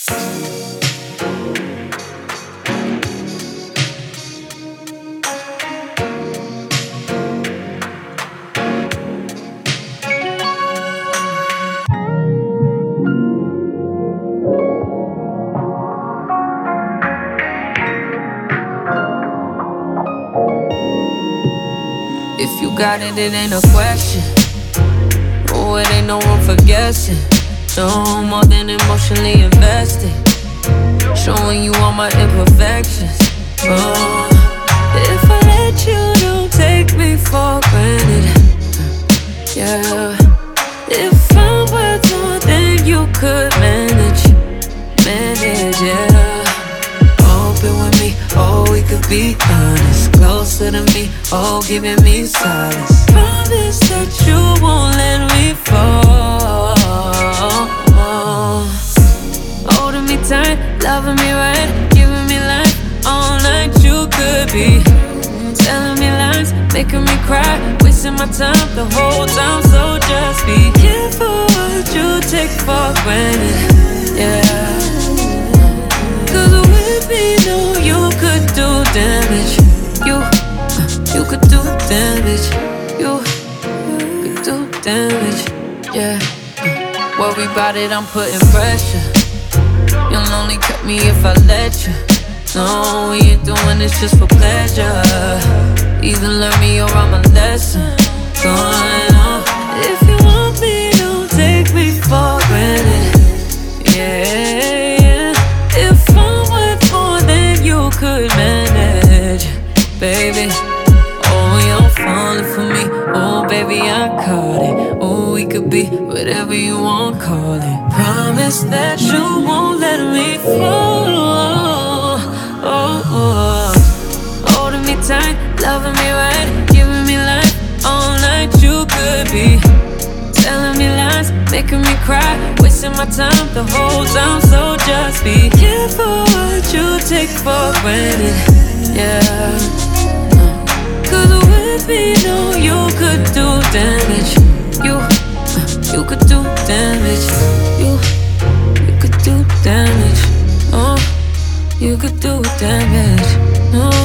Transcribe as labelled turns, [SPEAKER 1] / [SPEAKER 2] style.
[SPEAKER 1] If you got it, it ain't a question. Oh, it ain't no room for guessing. No more than emotionally invested. Showing you all my imperfections. Oh, if I let you, don't take me for granted. Yeah. If I'm worth more than you could manage, yeah. Open with me, oh, we could be honest. Closer to me, oh, giving me solace. Promise that you won't let me fall. Holding me tight, loving me right, giving me life all night. You could be telling me lies, making me cry, wasting my time the whole time. So just be careful what you take for granted. Yeah. Cause with me, no, you could do damage. You could do damage. You could do damage. Yeah. Worry about it, I'm putting pressure. You'll only cut me if I let you. No, we ain't doing this just for pleasure. Either learn me or I'm a lesson. Going on. If you want me, don't take me for granted. Yeah. If I'm worth more than you could manage, baby. Oh, you're falling for me. Oh, baby, I caught it. Oh, we could be whatever you want, call it. Promise that you won't let me fall. Holding me tight, loving me right, giving me life all night. You could be telling me lies, making me cry, wasting my time the whole time. So just be careful what you take for granted. Yeah. Cause with me, no, you could do damage. You could do damage. You could do damage. Oh, you could do damage. Oh.